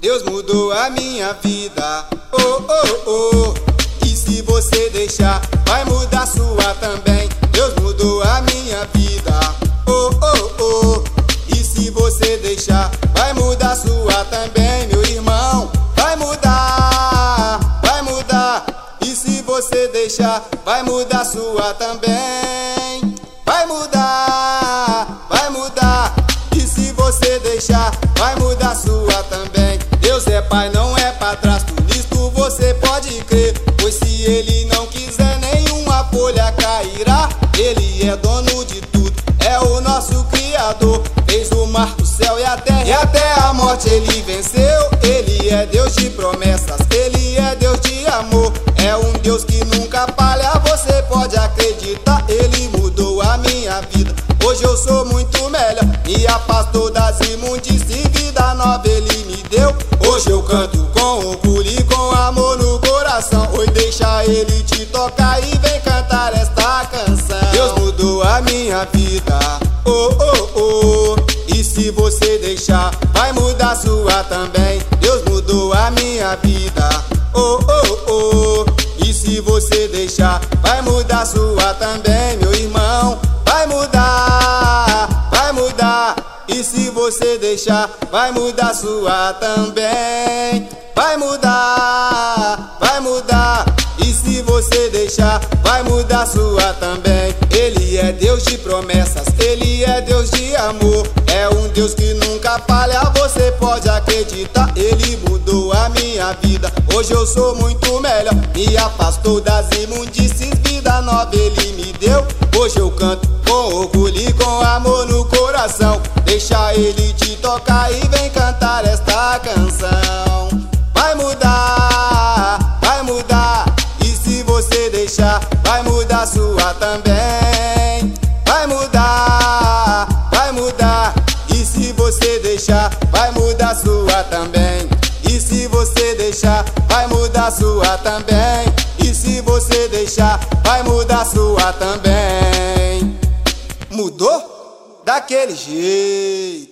Deus mudou a minha vida, oh, oh, oh. E se você deixar, vai mudar sua também. Deus mudou a minha vida, oh, oh, oh. E se você deixar, vai mudar sua também, meu irmão. Vai mudar, vai mudar. E se você deixar, vai mudar sua também. Vai mudar, vai mudar. E se você deixar, vai mudar sua também. Deus é pai, não é padrasto, nisto você pode crer. Pois se ele não quiser, nenhuma folha cairá. Ele é dono de tudo, é o nosso Criador. Fez o mar, o céu e a terra, e até a morte ele venceu. Ele é Deus de promessas, ele é Deus de amor. É um Deus que nunca falha, você pode acreditar. Ele mudou a minha vida, hoje eu sou muito melhor. Me afastou das imundícies, vida nova ele me deu. Hoje eu canto com orgulho e com amor no coração. Oi, deixa ele te tocar e vem cantar esta canção. Deus mudou a minha vida, oh, oh, oh. E se você deixar, vai mudar sua também. Deus mudou a minha vida, oh, oh, oh. E se você deixar, vai mudar sua também, meu irmão. Vai mudar, vai mudar. E se você deixar, vai mudar sua também. Vai mudar, vai mudar. E se você deixar, vai mudar sua também. Ele é Deus de promessas, ele é Deus de amor. É um Deus que nunca falha, você pode acreditar. Ele mudou a minha vida, hoje eu sou muito melhor. Me afastou das imundícies, vida nova ele me deu. Hoje eu canto com orgulho e com amor no coração. Deixa ele te tocar e vem cantar esta canção. Vai mudar, vai mudar. E se você deixar, vai mudar sua também. Vai mudar, vai mudar. E se você deixar, vai mudar sua também. E se você deixar, vai mudar sua também. E se você deixar, vai mudar sua também. Mudou? Daquele jeito.